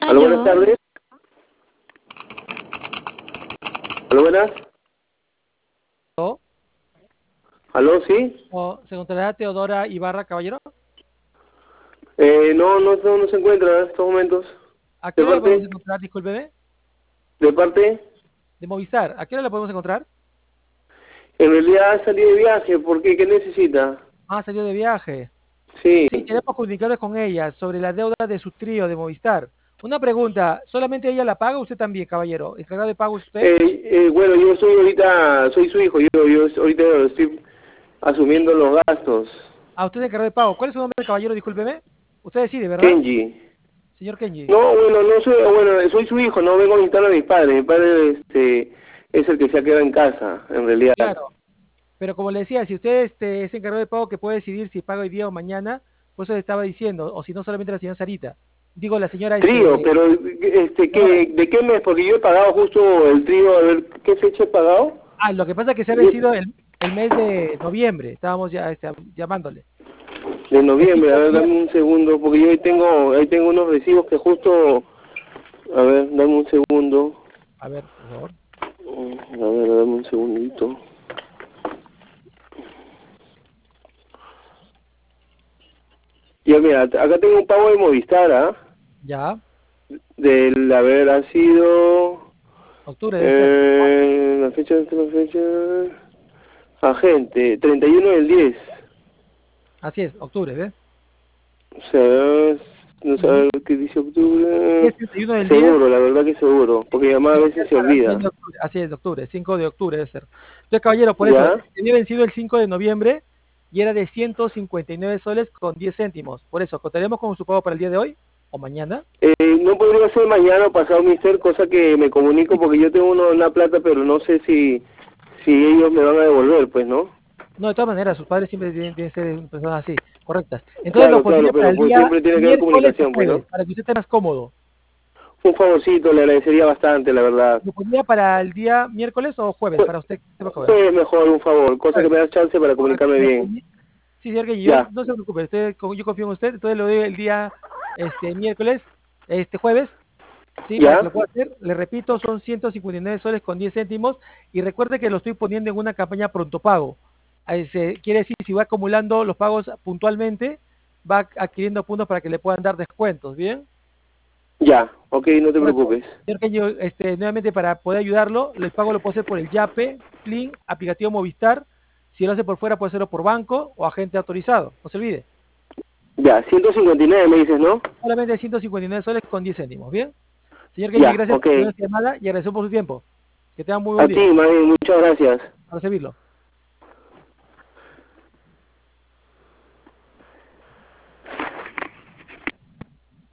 Aló, buenas Aló, tardes. Aló, buenas. Aló, sí. ¿O se encontrará Teodora Ibarra, caballero? No se encuentra en estos momentos. ¿A qué ¿De hora la podemos parte? encontrar? Discúlpeme. ¿De parte? De Movistar. ¿A qué hora la podemos encontrar? En realidad salí de viaje. ¿Por qué? ¿Qué necesita? Ah, salió de viaje. Sí. Sí, queremos comunicarnos con ella sobre la deuda de su trío de Movistar. Una pregunta, ¿solamente ella la paga o usted también, caballero? ¿Encargado de pago es usted? Bueno, yo soy ahorita, soy su hijo. Yo ahorita estoy asumiendo los gastos. Ah, usted es encargado de pago. ¿Cuál es su nombre, caballero? Discúlpeme. Usted decide, ¿verdad? Kenji. Señor Kenji. No, bueno, no soy, bueno, soy su hijo. No vengo a visitar a mis padres. Mi padre, es el que se ha quedado en casa, en realidad. Claro. Pero como le decía, si usted es encargado de pago que puede decidir si paga hoy día o mañana, pues eso le estaba diciendo, o si no solamente la señora Sarita. Digo, la señora Trío, pero Teodora. ¿de qué mes? Porque yo he pagado justo el trío, a ver, ¿qué fecha he pagado? Ah, lo que pasa es que se ha Yo- vencido el mes de noviembre. Estábamos ya llamándole. De El noviembre, 5 a de ver, dame noviembre. un segundo, porque yo ahí tengo unos recibos que justo, a ver, dame un segundo, A ver, por favor. a ver, dame un segundito. Ya mira, acá tengo un pago de Movistar, ¿ah? Ya. Del haber ha sido, Octubre debe ser. la fecha, agente, 31/10. Así es, octubre, ¿ve? O sea, no Ujú. saber qué dice Sí, octubre. es 31 del 10. Seguro, la verdad que seguro. Porque además a veces se olvida. Así es, de octubre, 5 de octubre debe ser. Entonces, caballero, por eso, ¿Ya? había vencido el 5 de noviembre y era de 159 soles con 10 céntimos. Por eso, ¿contaremos con su pago para el día de hoy o mañana? No podría ser mañana o pasado, mister, cosa que me comunico Sí. porque yo tengo una plata, pero no sé si ellos me van a devolver, pues, ¿no? No, de todas maneras, sus padres siempre tienen que ser personas así, correctas. Entonces lo Claro, claro, pondría para pero el pues día siempre tiene que haber miércoles o comunicación, pues, ¿no? jueves, para que usted esté más cómodo. Un favorcito, le agradecería bastante, la verdad. ¿Lo pondría para el día miércoles o jueves? Para usted, que esté más cómodo. Pues mejor, un favor, cosa que Jueves. me da chance para Correcto, comunicarme señor bien. Kenji. Sí, señor Kenji, Ya, no se preocupe, yo confío en usted, entonces lo doy el día miércoles, jueves, sí, para que ya, lo pueda hacer. Le repito, son 159 soles con 10 céntimos y recuerde que lo estoy poniendo en una campaña pronto pago. Quiere decir, si va acumulando los pagos puntualmente, va adquiriendo puntos para que le puedan dar descuentos, ¿bien? ya, ok, no te Correcto. preocupes. Señor Kenji, nuevamente para poder ayudarlo, el pago lo puede hacer por el Yape, Plin, aplicativo Movistar. Si lo hace por fuera, puede hacerlo por banco o agente autorizado. No se olvide. Ya, 159 me dices, ¿no? Solamente 159 soles con 10 céntimos. ¿Bien? Señor Kenji, Ya, gracias ok. por esta llamada y agradecemos por su tiempo. Que tenga muy A buen ti, día. Marín, muchas gracias. Para servirlo.